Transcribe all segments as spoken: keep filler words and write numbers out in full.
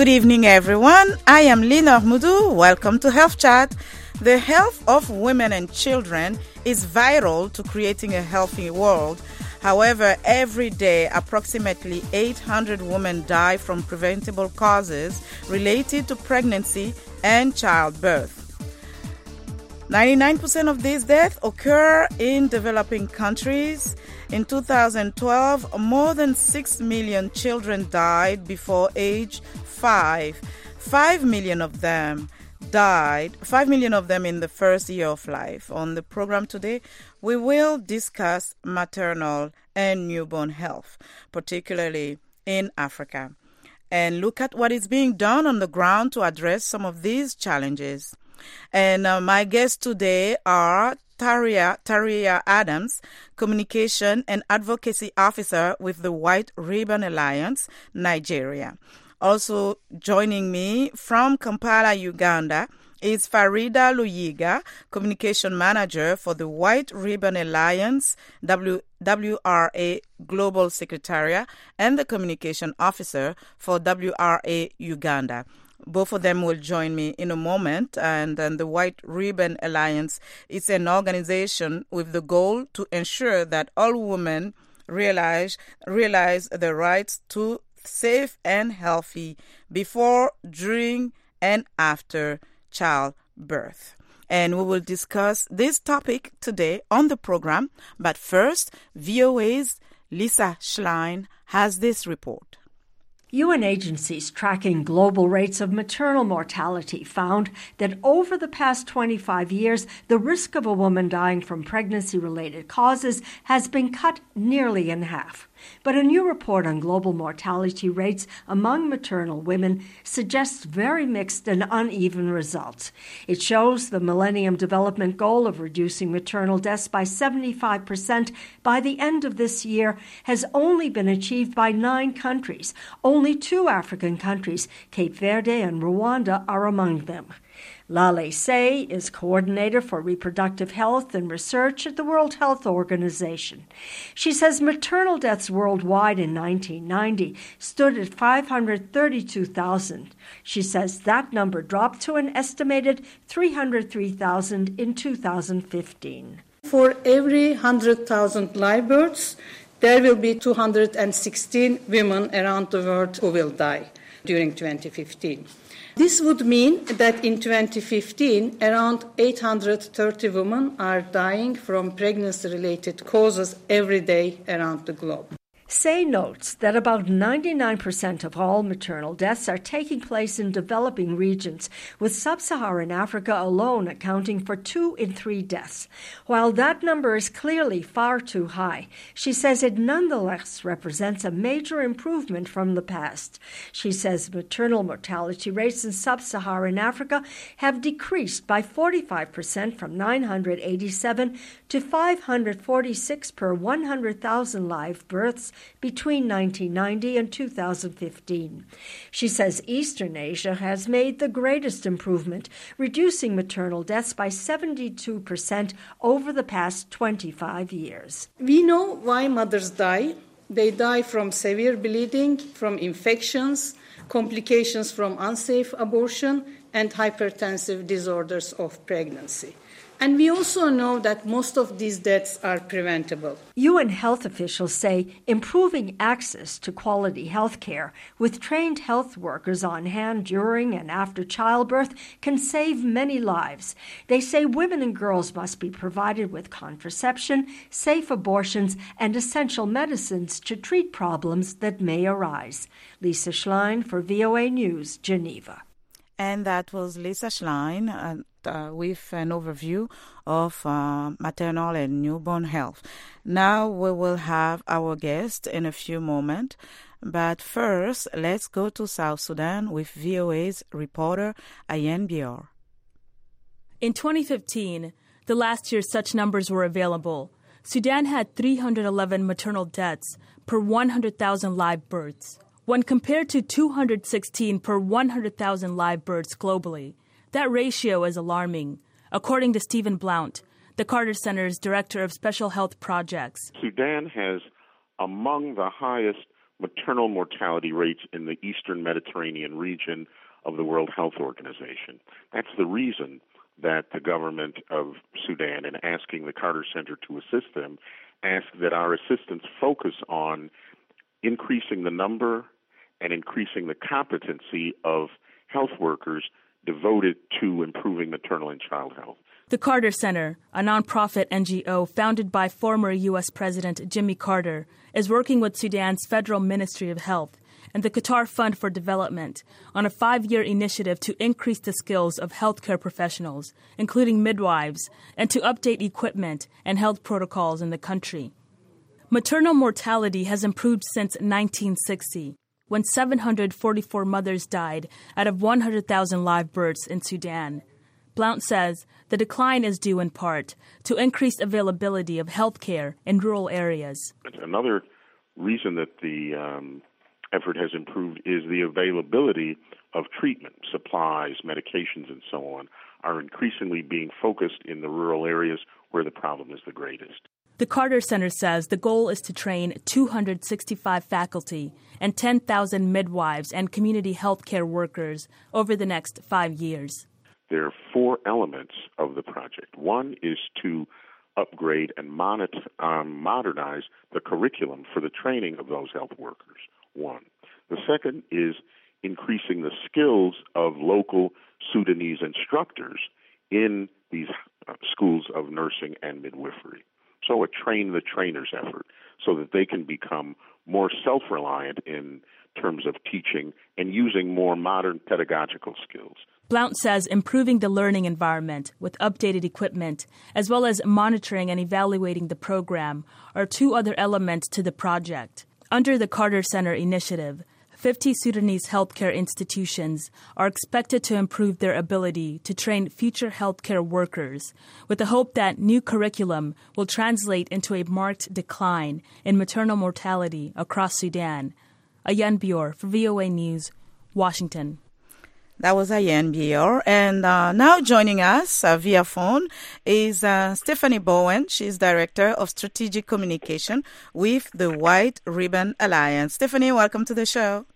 Good evening, everyone. I am Lina Mudu. Welcome to Health Chat. The health of women and children is vital to creating a healthy world. However, every day, approximately eight hundred women die from preventable causes related to pregnancy and childbirth. ninety-nine percent of these deaths occur in developing countries. In two thousand twelve, more than six million children died before age five. five million of them died, five million of them in the first year of life. On the program today, we will discuss maternal and newborn health, particularly in Africa, and look at what is being done on the ground to address some of these challenges. And uh, my guests today are Taria, Taria Adams, Communication and Advocacy Officer with the White Ribbon Alliance, Nigeria. Also joining me from Kampala, Uganda, is Farida Luyiga, Communication Manager for the White Ribbon Alliance, W WRA Global Secretariat, and the Communication Officer for W R A Uganda. Both of them will join me in a moment. And then the White Ribbon Alliance is an organization with the goal to ensure that all women realize realize the rights to safe and healthy before, during, and after childbirth. And we will discuss this topic today on the program. But first, V O A's Lisa Schlein has this report. U N agencies tracking global rates of maternal mortality found that over the past twenty-five years, the risk of a woman dying from pregnancy-related causes has been cut nearly in half. But a new report on global mortality rates among maternal women suggests very mixed and uneven results. It shows the Millennium Development Goal of reducing maternal deaths by seventy-five percent by the end of this year has only been achieved by nine countries. Only two African countries, Cape Verde and Rwanda, are among them. Lale Say is coordinator for reproductive health and research at the World Health Organization. She says maternal deaths worldwide in nineteen ninety stood at five hundred thirty-two thousand. She says that number dropped to an estimated three hundred three thousand in two thousand fifteen. For every one hundred thousand live births, there will be two hundred sixteen women around the world who will die during twenty fifteen. This would mean that in twenty fifteen, around eight hundred thirty women are dying from pregnancy-related causes every day around the globe. Say notes that about ninety-nine percent of all maternal deaths are taking place in developing regions, with sub-Saharan Africa alone accounting for two in three deaths. While that number is clearly far too high, she says it nonetheless represents a major improvement from the past. She says maternal mortality rates in sub-Saharan Africa have decreased by forty-five percent from nine hundred eighty-seven to five hundred forty-six per one hundred thousand live births between nineteen ninety and two thousand fifteen. She says Eastern Asia has made the greatest improvement, reducing maternal deaths by seventy-two percent over the past twenty-five years. We know why mothers die. They die from severe bleeding, from infections, complications from unsafe abortion, and hypertensive disorders of pregnancy. And we also know that most of these deaths are preventable. U N health officials say improving access to quality health care with trained health workers on hand during and after childbirth can save many lives. They say women and girls must be provided with contraception, safe abortions, and essential medicines to treat problems that may arise. Lisa Schlein for V O A News, Geneva. And that was Lisa Schlein uh, uh, with an overview of uh, maternal and newborn health. Now we will have our guest in a few moments. But first, let's go to South Sudan with V O A's reporter Ayen Bior. In twenty fifteen, the last year such numbers were available, Sudan had three hundred eleven maternal deaths per one hundred thousand live births. When compared to two hundred sixteen per one hundred thousand live births globally, that ratio is alarming, according to Stephen Blount, the Carter Center's Director of Special Health Projects. Sudan has among the highest maternal mortality rates in the Eastern Mediterranean region of the World Health Organization. That's the reason that the government of Sudan, in asking the Carter Center to assist them, asked that our assistance focus on increasing the number and increasing the competency of health workers devoted to improving maternal and child health. The Carter Center, a nonprofit N G O founded by former U S President Jimmy Carter, is working with Sudan's Federal Ministry of Health and the Qatar Fund for Development on a five-year initiative to increase the skills of healthcare professionals, including midwives, and to update equipment and health protocols in the country. Maternal mortality has improved since nineteen sixty, when seven hundred forty-four mothers died out of one hundred thousand live births in Sudan. Blount says the decline is due in part to increased availability of health care in rural areas. Another reason that the um, effort has improved is the availability of treatment, supplies, medications, and so on are increasingly being focused in the rural areas where the problem is the greatest. The Carter Center says the goal is to train two hundred sixty-five faculty and ten thousand midwives and community health care workers over the next five years. There are four elements of the project. One is to upgrade and monitor, um, modernize the curriculum for the training of those health workers, one. The second is increasing the skills of local Sudanese instructors in these uh, schools of nursing and midwifery. So a train-the-trainers effort so that they can become more self-reliant in terms of teaching and using more modern pedagogical skills. Blount says improving the learning environment with updated equipment, as well as monitoring and evaluating the program, are two other elements to the project. Under the Carter Center initiative, fifty Sudanese healthcare institutions are expected to improve their ability to train future healthcare workers, with the hope that new curriculum will translate into a marked decline in maternal mortality across Sudan. Ayan Bior for V O A News, Washington. That was Ayan Bior. And uh, now joining us uh, via phone is uh, Stephanie Bowen. She's Director of Strategic Communication with the White Ribbon Alliance. Stephanie, welcome to the show.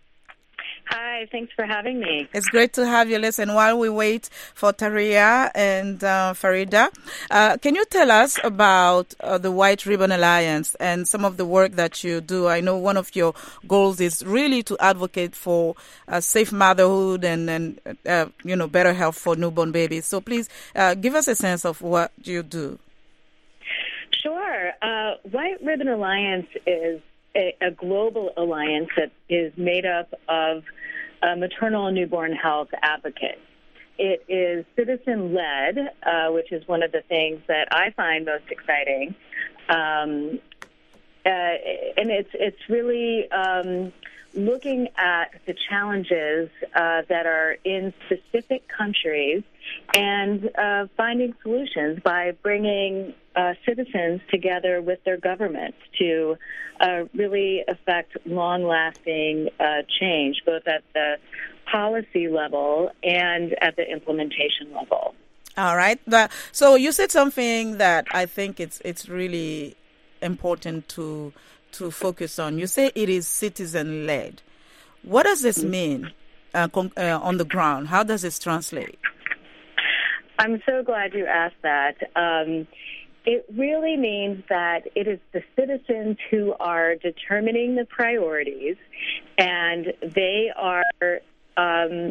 Hi, thanks for having me. It's great to have you. Listen, while we wait for Taria and uh, Farida, uh, can you tell us about uh, the White Ribbon Alliance and some of the work that you do? I know one of your goals is really to advocate for uh, safe motherhood and, and uh, you know, better health for newborn babies. So please uh, give us a sense of what you do. Sure. Uh, White Ribbon Alliance is a, a global alliance that is made up of uh, maternal and newborn health advocates. It is citizen-led, uh, which is one of the things that I find most exciting. Um, uh, and it's it's really um, looking at the challenges uh, that are in specific countries and uh, finding solutions by bringing uh, citizens together with their governments to uh, really affect long-lasting uh, change, both at the policy level and at the implementation level. All right. But, so you said something that I think it's it's really important to to focus on. You say it is citizen-led. What does this mean uh, con- uh, on the ground? How does this translate? I'm so glad you asked that. Um, it really means that it is the citizens who are determining the priorities, and they are um,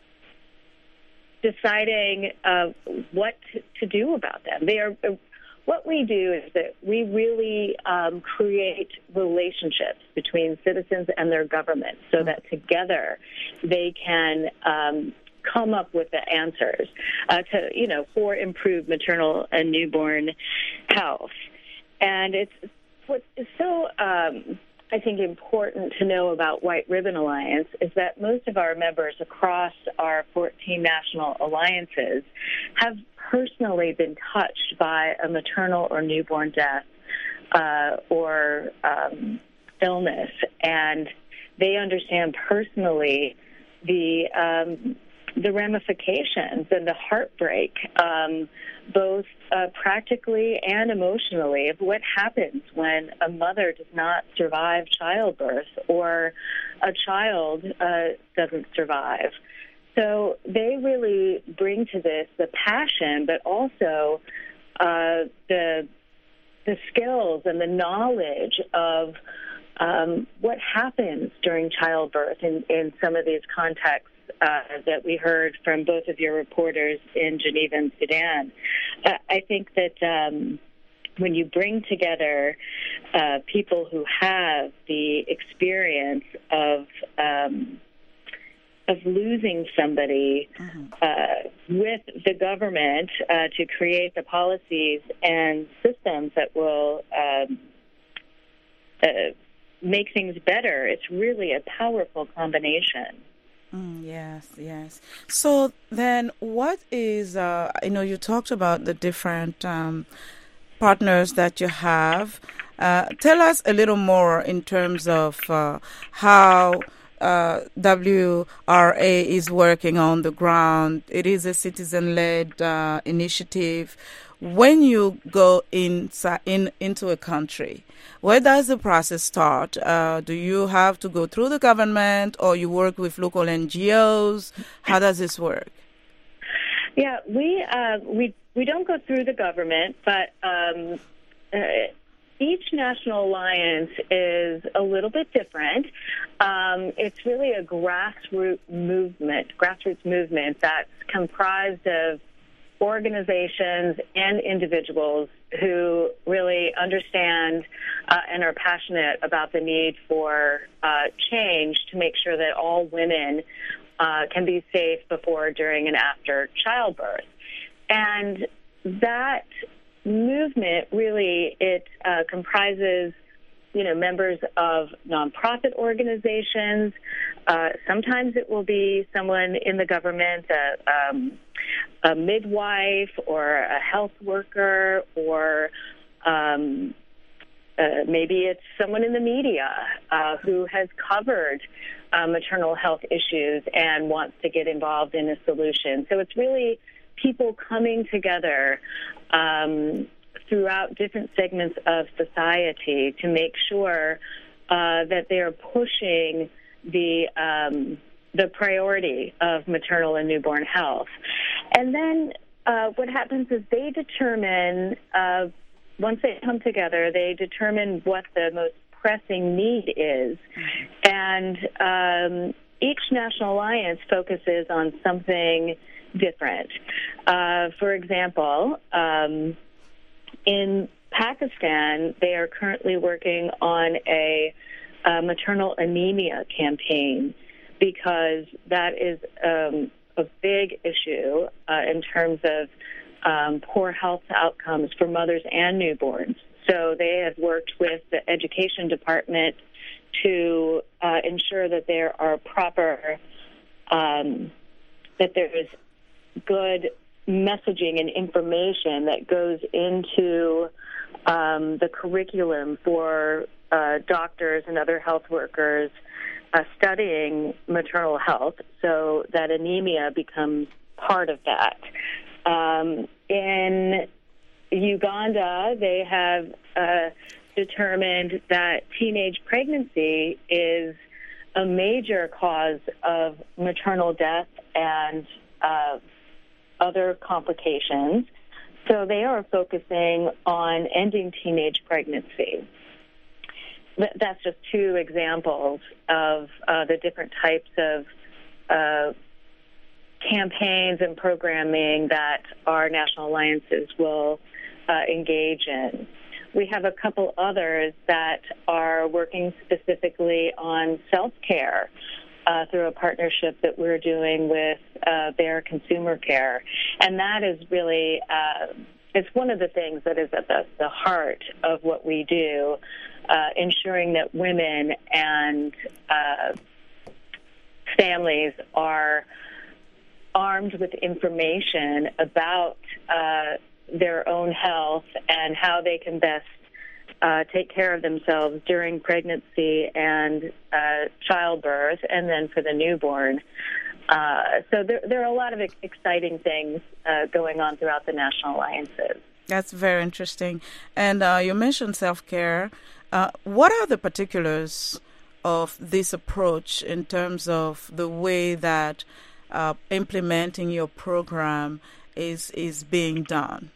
deciding uh, what to, to do about them. They are. What we do is that we really um, create relationships between citizens and their government so that together they can um, come up with the answers uh, to, you know, for improved maternal and newborn health. And it's what is so, um, I think, important to know about White Ribbon Alliance is that most of our members across our fourteen national alliances have personally been touched by a maternal or newborn death uh, or um, illness, and they understand personally the um, the ramifications and the heartbreak, um, both uh, practically and emotionally, of what happens when a mother does not survive childbirth or a child uh, doesn't survive. So they really bring to this the passion, but also uh, the the skills and the knowledge of um, what happens during childbirth in, in some of these contexts uh, that we heard from both of your reporters in Geneva and Sudan. Uh, I think that um, when you bring together uh, people who have the experience of um, of losing somebody mm-hmm. uh, with the government uh, to create the policies and systems that will um, uh, make things better, it's really a powerful combination. Mm, yes, yes. So then what is, uh, I know you talked about the different um, partners that you have. Uh, tell us a little more in terms of uh, how Uh, W R A is working on the ground. It is a citizen-led uh, initiative. When you go in, in into a country, where does the process start? Uh, do you have to go through the government, or you work with local N G Os? How does this work? Yeah, we uh, we we don't go through the government, but um, uh, each national alliance is a little bit different. Um, it's really a grassroots movement, grassroots movement that's comprised of organizations and individuals who really understand uh, and are passionate about the need for uh, change to make sure that all women uh, can be safe before, during, and after childbirth. And that movement really, it uh, comprises, you know, members of nonprofit organizations. Uh, sometimes it will be someone in the government, a, um, a midwife or a health worker, or um, uh, maybe it's someone in the media uh, who has covered uh, maternal health issues and wants to get involved in a solution. So it's really people coming together um, throughout different segments of society to make sure uh, that they are pushing the um, the priority of maternal and newborn health. And then uh, what happens is they determine, uh, once they come together, they determine what the most pressing need is. And um, each national alliance focuses on something different. Uh, for example, um, in Pakistan, they are currently working on a, a maternal anemia campaign, because that is um, a big issue uh, in terms of um, poor health outcomes for mothers and newborns. So they have worked with the education department to uh, ensure that there are proper, um, that there is good messaging and information that goes into um, the curriculum for uh, doctors and other health workers uh, studying maternal health, so that anemia becomes part of that. Um, in Uganda, they have uh, determined that teenage pregnancy is a major cause of maternal death and uh, other complications. So they are focusing on ending teenage pregnancy. That's just two examples of uh, the different types of uh, campaigns and programming that our national alliances will uh, engage in. We have a couple others that are working specifically on self-care uh, through a partnership that we're doing with uh, Bayer Consumer Care. And that is really, uh, it's one of the things that is at the, the heart of what we do, uh, ensuring that women and uh, families are armed with information about uh, their own health and how they can best uh, take care of themselves during pregnancy and uh, childbirth, and then for the newborn. Uh, so there, there are a lot of exciting things uh, going on throughout the national alliances. That's very interesting. And uh, you mentioned self-care. Uh, what are the particulars of this approach in terms of the way that uh, implementing your program is is being done?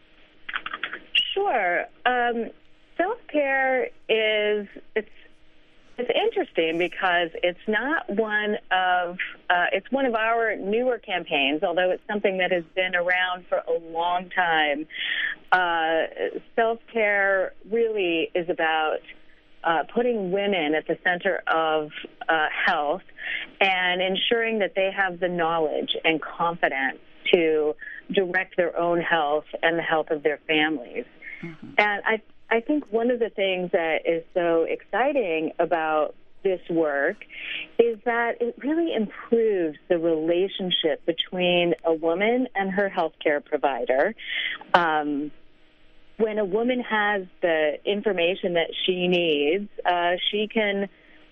Sure. Um, self-care is it's it's interesting because it's not one of uh, it's one of our newer campaigns, although it's something that has been around for a long time. Uh, self-care really is about uh, putting women at the center of uh, health and ensuring that they have the knowledge and confidence to direct their own health and the health of their families. Mm-hmm. And I I think one of the things that is so exciting about this work is that it really improves the relationship between a woman and her healthcare provider. Um, when a woman has the information that she needs, uh, she can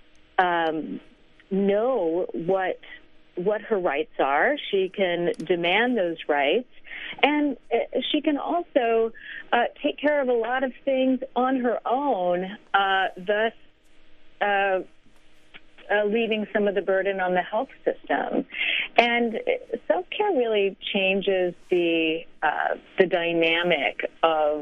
um, know what what her rights are. She can demand those rights. And she can also uh, take care of a lot of things on her own, uh, thus uh, uh, leaving some of the burden on the health system. And self-care really changes the uh, the dynamic of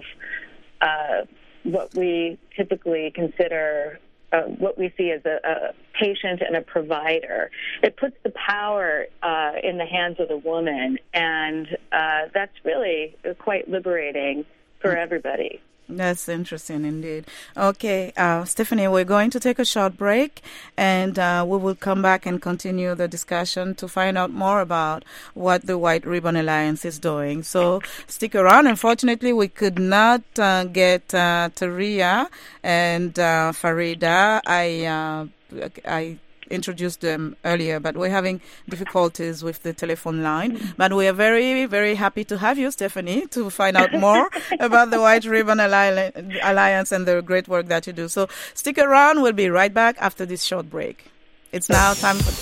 uh, what we typically consider Uh, what we see as a, a patient and a provider. It puts the power uh, in the hands of the woman, and uh, that's really quite liberating for everybody. That's interesting indeed. Okay, uh, Stephanie, we're going to take a short break, and uh, we will come back and continue the discussion to find out more about what the White Ribbon Alliance is doing. So stick around. Unfortunately, we could not uh, get uh, Taria and uh, Farida. I uh, I introduced them earlier, but we're having difficulties with the telephone line. But we are very, very happy to have you, Stephanie, to find out more about the White Ribbon Alliance and the great work that you do. So stick around. We'll be right back after this short break. It's now time for...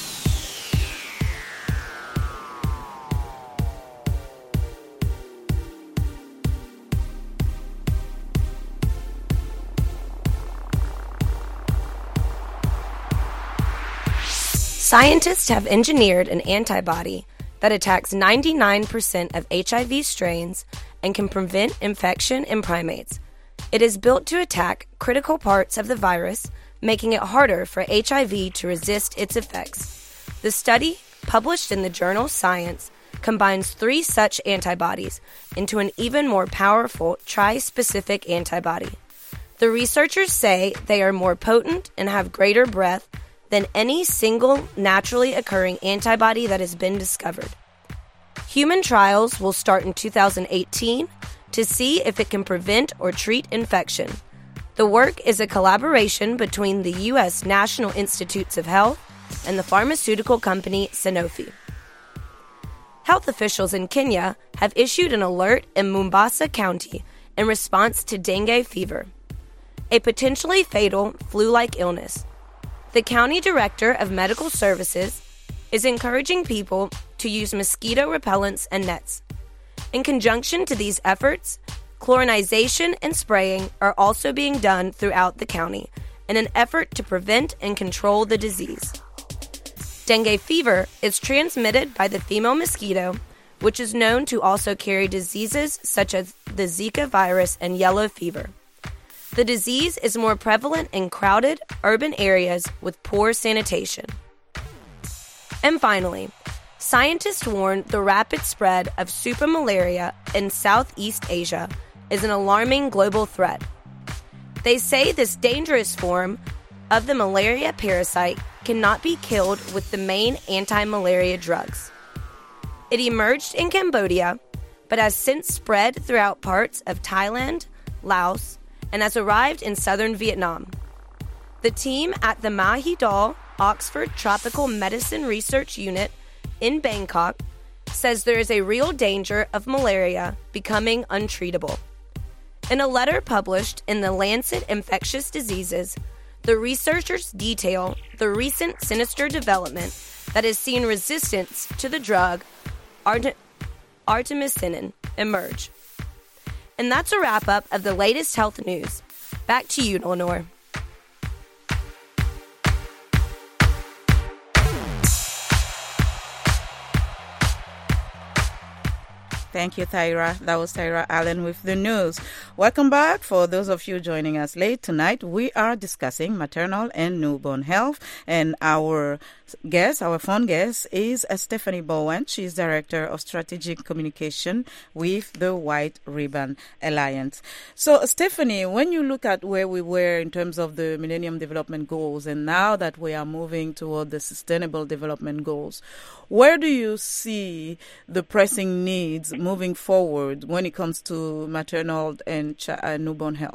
Scientists have engineered an antibody that attacks ninety-nine percent of H I V strains and can prevent infection in primates. It is built to attack critical parts of the virus, making it harder for H I V to resist its effects. The study, published in the journal Science, combines three such antibodies into an even more powerful tri-specific antibody. The researchers say they are more potent and have greater breadth than any single naturally occurring antibody that has been discovered. Human trials will start in two thousand eighteen to see if it can prevent or treat infection. The work is a collaboration between the U S National Institutes of Health and the pharmaceutical company Sanofi. Health officials in Kenya have issued an alert in Mombasa County in response to dengue fever, a potentially fatal flu-like illness. The county director of medical services is encouraging people to use mosquito repellents and nets. In conjunction to these efforts, chlorinization and spraying are also being done throughout the county in an effort to prevent and control the disease. Dengue fever is transmitted by the female mosquito, which is known to also carry diseases such as the Zika virus and yellow fever. The disease is more prevalent in crowded, urban areas with poor sanitation. And finally, scientists warn the rapid spread of supermalaria in Southeast Asia is an alarming global threat. They say this dangerous form of the malaria parasite cannot be killed with the main anti-malaria drugs. It emerged in Cambodia, but has since spread throughout parts of Thailand, Laos, and has arrived in southern Vietnam. The team at the Mahidol Oxford Tropical Medicine Research Unit in Bangkok says there is a real danger of malaria becoming untreatable. In a letter published in the Lancet Infectious Diseases, the researchers detail the recent sinister development that has seen resistance to the drug art- artemisinin emerge. And that's a wrap-up of the latest health news. Back to you, Lenore. Thank you, Tyra. That was Tyra Allen with the news. Welcome back. For those of you joining us late tonight, we are discussing maternal and newborn health. And our guest, our phone guest, is Stephanie Bowen. She's Director of Strategic Communication with the White Ribbon Alliance. So, Stephanie, when you look at where we were in terms of the Millennium Development Goals, and now that we are moving toward the Sustainable Development Goals, where do you see the pressing needs moving forward when it comes to maternal and ch- uh, newborn health?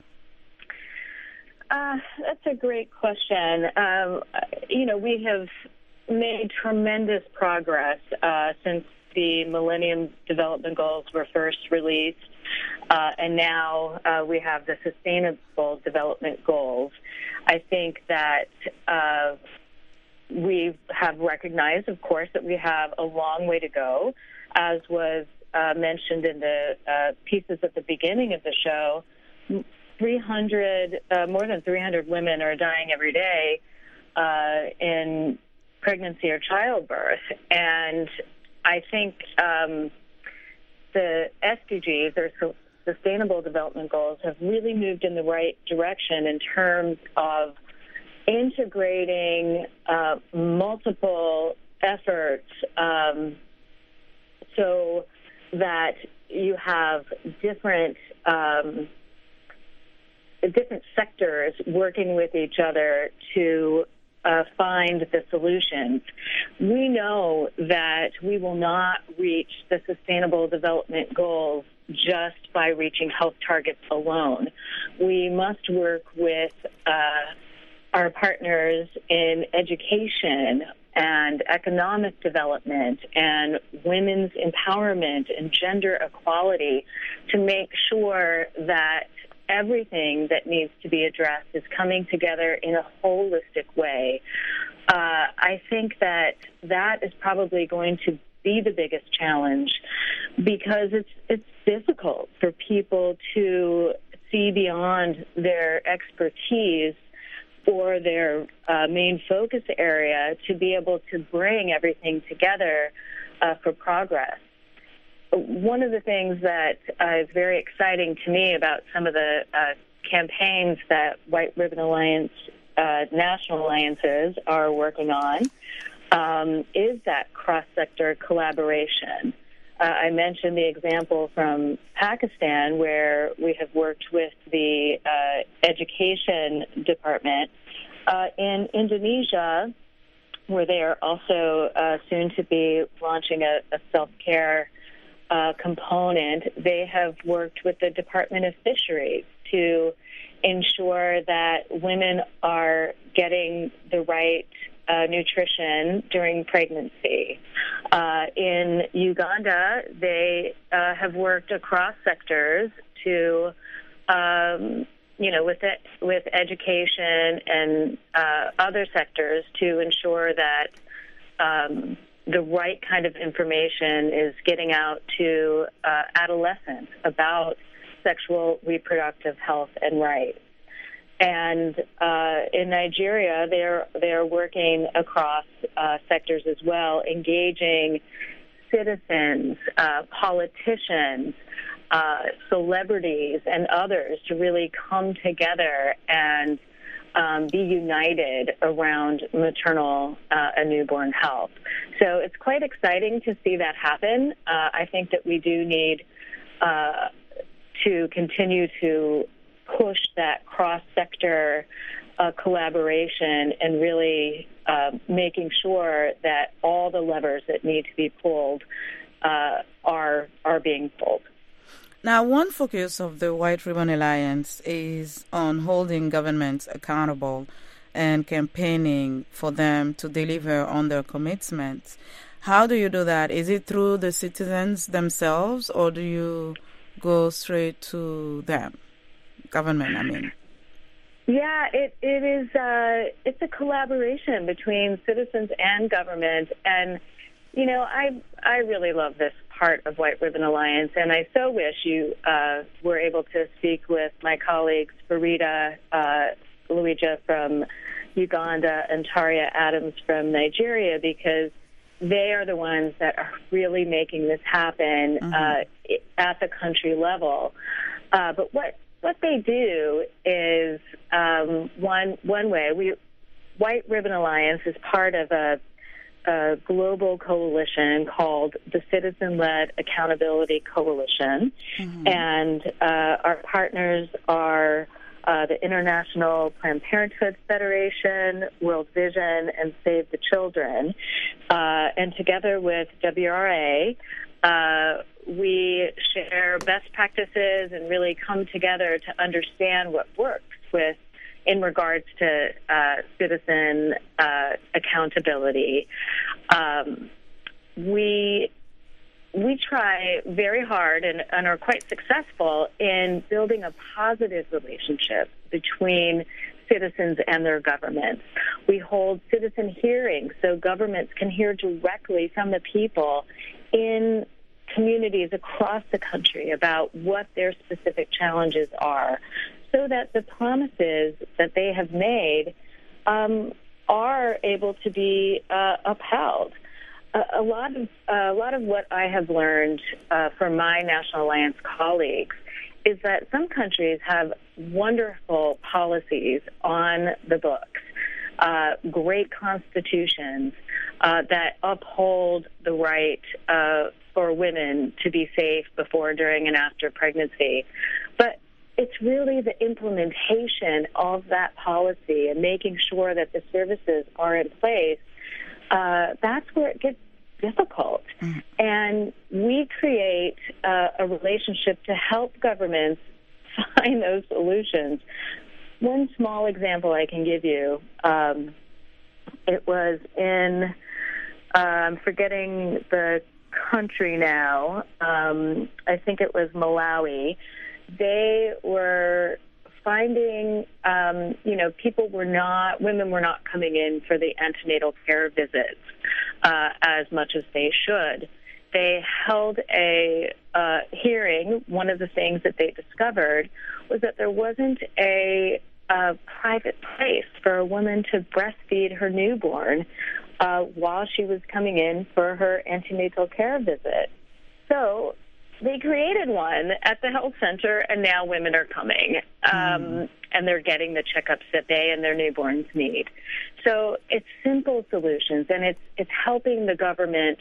Uh, that's a great question. Um, you know, we have made tremendous progress uh, since the Millennium Development Goals were first released, uh, and now uh, we have the Sustainable Development Goals. I think that uh, we have recognized, of course, that we have a long way to go, as was uh, mentioned in the uh, pieces at the beginning of the show. three hundred, uh, more than three hundred women are dying every day uh, in pregnancy or childbirth. And I think um, the S D Gs, or Sustainable Development Goals, have really moved in the right direction in terms of integrating uh, multiple efforts um, so that you have different um, different sectors working with each other to uh, find the solutions. We know that we will not reach the Sustainable Development Goals just by reaching health targets alone. We must work with uh, our partners in education and economic development and women's empowerment and gender equality to make sure that everything that needs to be addressed is coming together in a holistic way. Uh, I think that that is probably going to be the biggest challenge because it's it's difficult for people to see beyond their expertise or their uh, main focus area to be able to bring everything together uh, for progress. One of the things that uh, is very exciting to me about some of the uh, campaigns that White Ribbon Alliance uh, national alliances are working on um, is that cross-sector collaboration. Uh, I mentioned the example from Pakistan where we have worked with the uh, education department. Uh, in Indonesia, where they are also uh, soon to be launching a, a self-care uh, component, they have worked with the Department of Fisheries to ensure that women are getting the right Uh, nutrition during pregnancy. Uh, in Uganda, they uh, have worked across sectors to, um, you know, with it, with education and uh, other sectors to ensure that um, the right kind of information is getting out to uh, adolescents about sexual reproductive health and rights. And uh, in Nigeria, they're they're working across uh, sectors as well, engaging citizens, uh, politicians, uh, celebrities, and others to really come together and um, be united around maternal uh, and newborn health. So it's quite exciting to see that happen. Uh, I think that we do need uh, to continue to push that cross-sector uh, collaboration and really uh, making sure that all the levers that need to be pulled uh, are are being pulled. Now, one focus of the White Ribbon Alliance is on holding governments accountable and campaigning for them to deliver on their commitments. How do you do that? Is it through the citizens themselves, or do you go straight to them? Government, I mean. Yeah, it, it is. Uh, it's a collaboration between citizens and government, and you know, I I really love this part of White Ribbon Alliance, and I so wish you uh, were able to speak with my colleagues Farida uh, Luija from Uganda and Taria Adams from Nigeria, because they are the ones that are really making this happen mm-hmm. uh, at the country level. Uh, but what What they do is um, one one way. We White Ribbon Alliance is part of a, a global coalition called the Citizen-Led Accountability Coalition, mm-hmm. and uh, our partners are uh, the International Planned Parenthood Federation, World Vision, and Save the Children, uh, and together with W R A. Uh, we share best practices and really come together to understand what works with in regards to uh, citizen uh, accountability. Um, we we try very hard and, and are quite successful in building a positive relationship between citizens and their governments. We hold citizen hearings so governments can hear directly from the people in communities across the country about what their specific challenges are, so that the promises that they have made um, are able to be uh, upheld. A, a lot of uh, a lot of what I have learned uh, from my National Alliance colleagues is that some countries have wonderful policies on the books, uh, great constitutions uh, that uphold the right uh, for women to be safe before, during, and after pregnancy. But it's really the implementation of that policy and making sure that the services are in place. Uh, that's where it gets difficult. Mm-hmm. And we create uh, a relationship to help governments find those solutions. One small example I can give you, um, it was in, uh, I'm forgetting the country now, um, I think it was Malawi. They were finding, um, you know, people were not, women were not coming in for the antenatal care visits uh, as much as they should. They held a uh, hearing. One of the things that they discovered was that there wasn't a, a private place for a woman to breastfeed her newborn uh, while she was coming in for her antenatal care visit. So they created one at the health center, and now women are coming, um, mm. and they're getting the checkups that they and their newborns need. So it's simple solutions, and it's it's helping the government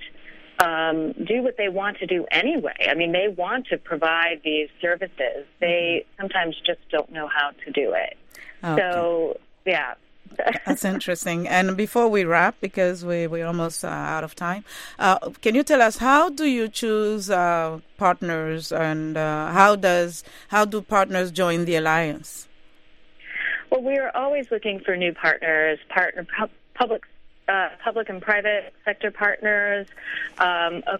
um, do what they want to do anyway. I mean, they want to provide these services. They sometimes just don't know how to do it. Okay. So, yeah. That's interesting. And before we wrap, because we, we're almost uh, out of time, uh, can you tell us, how do you choose uh, partners, and uh, how does how do partners join the alliance? Well, we are always looking for new partners, partner pu- public uh, public and private sector partners. Um, uh,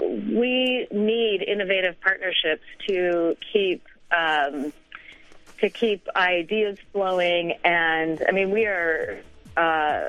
we need innovative partnerships to keep um, to keep ideas flowing. And, I mean, we are, uh,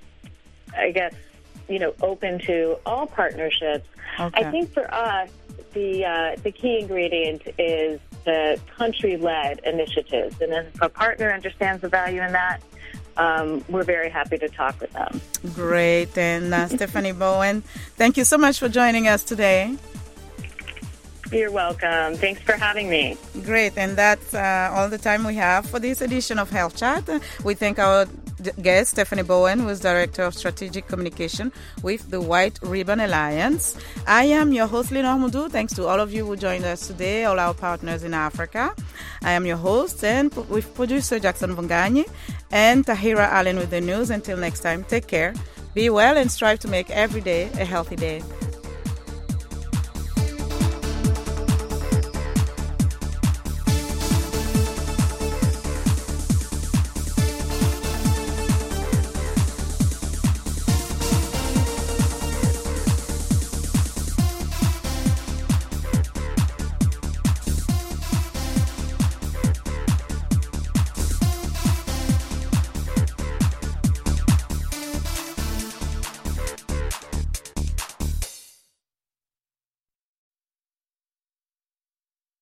I guess, you know, open to all partnerships. Okay. I think for us, the uh, the key ingredient is the country-led initiatives. And if a partner understands the value in that, um, we're very happy to talk with them. Great. And uh, Stephanie Bowen, thank you so much for joining us today. You're welcome. Thanks for having me. Great. And that's uh, all the time we have for this edition of Health Chat. We thank our guest, Stephanie Bowen, who is Director of Strategic Communication with the White Ribbon Alliance. I am your host, Lenore Moudou. Thanks to all of you who joined us today, all our partners in Africa. I am your host, and with producer Jackson Vunganyi and Tahira Allen with the news. Until next time, take care, be well, and strive to make every day a healthy day.